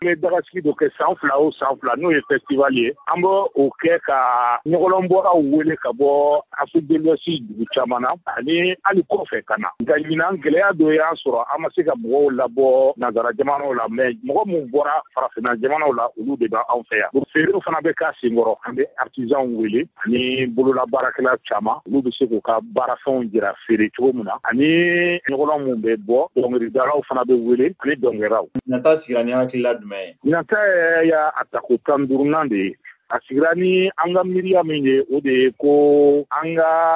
Mais dagasi do ke sanfla o sanfla no ye festival ye ambo o ke ka nyogolon bora wele ka bo Afrique de l'Ouest du chamana ani ali ko fe kana ganyina ngeleya do ya soro amase ka bo la bo nazara jamano la mais mo mu bora farafina jamano la ulu de ba en fait do fere fana be ka singoro ande artisan wele ani bulula barakela chama ulu be se ko ka barafon jira fere chomuna ani nyogolon mu be bo dongri daraw fana be wele ani dongeraw nata sigirani hakila dume nata ya atako kandurnande asigirani anga miria minye ode ko anga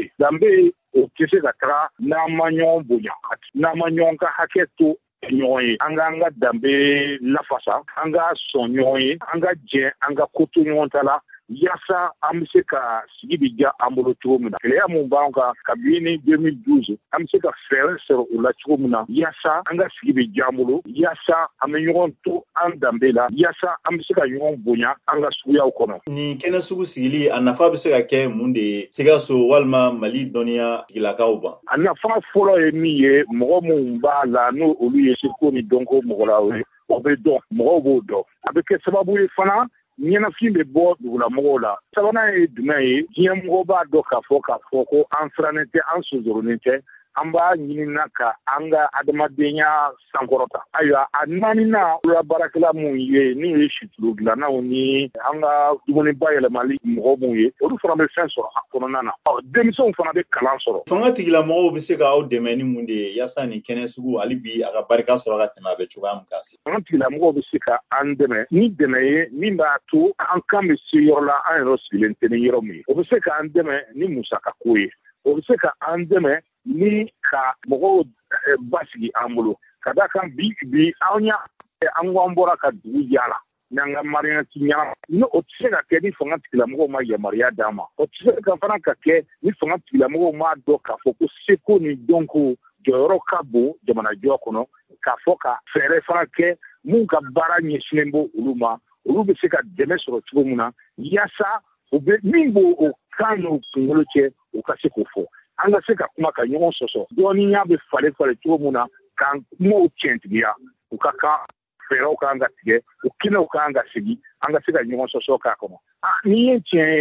dambe o kese ka tra na manyon bonya na manyon ka haketo nyoy anga dambe lafasa anga sonyoy anga je anga koto nyontala yasa amse ka sigibija amolo chomuna keleya mumbanka kabini 2012 amse ka frère sur la chomuna yasa anga sigibija amolo yasa amenyon to andambela yasa amse ka yon bonya anga suya ukono ni kena sugu sigili anafa bise ka ke munde sigaso walma mali donia gilakauba anafa folo emiye mo mumba la no oluye siko ni donko mogolawe obedo mo bodo abeke sababu fana nyana fimbe bo dugula mogola sabana e dumay jiyam go ba do ka foka foko anfranete ansuzurunite amba nyinina ka anga adamadenya sankorota aya ananina ula barakala muye ni shitulugla na oni anga dumoni bayele mali mo muye odu frambe senso akonana demison fana be kalansoro fanga tigila mo be se ka o demeni munde yasa ni kenesugu alibi aga barika soro ga tema be chugam kasi fanga tigila mo be se ka andeme ni demeye ni ba to an kam se yorla an rosilente ni yoromi o be se ka andeme ni musaka koye o be se ka andeme ni ka mogo basigi ambulo kada kan bi awnya angwambora ka dugu yala nanga marina tinya no otsega ke ni fanga tikila mogo ma ya maria dama otsega fana ka ke ni fanga tikila mogo ma do ka foko seko ni donko joro kabo jamana jokono ka foka fere fana ke mun ka bara nyeslembo uluma ulube seka demesoro tugumuna yasa ube mimbo o kanu kungoloche ukaseko fo anga seka kuma ka nyon soso doni nya be fale chomuna kan mo chentbiya ukaka fero kanga tige ukina ukanga sigi anga seka nyon soso ka kono ni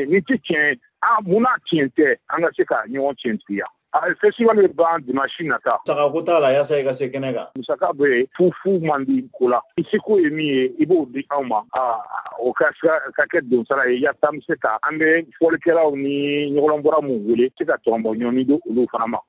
tien muna tiente anga seka nyon chentbiya festival ban dimanche nata saka kota la yasa ka sekenega musaka be fufu mandi kola isiko emi ibo di auma o ka ke don sara ya tam seka ambe folkera ni nyolombora mu wele seka tombo nyoni do lu fana ma